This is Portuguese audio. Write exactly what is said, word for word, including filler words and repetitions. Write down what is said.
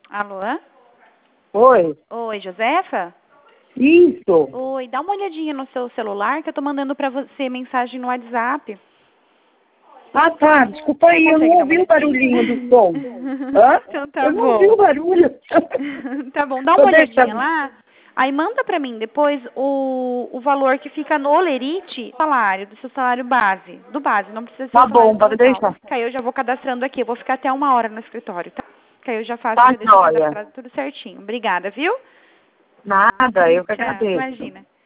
Alô? Oi. Oi, Josefa? Isso. Oi, dá uma olhadinha no seu celular que eu tô mandando pra você mensagem no WhatsApp. Ah, tá. Desculpa aí, eu não ouvi o barulhinho do som. Hã? Então tá Eu não bom. ouvi o barulho. Tá bom, dá uma olhadinha lá. Aí manda pra mim depois o, o valor que fica no Lerite, salário, do seu salário base. Do base, não precisa ser Tá o salário bom, pode total. deixar. Que aí eu já vou cadastrando aqui, eu vou ficar até uma hora no escritório, tá? Que aí eu já faço, Tá já deixo joia. cadastrado tudo certinho. Obrigada, viu? Nada, eu que Tchau, agradeço. imagina.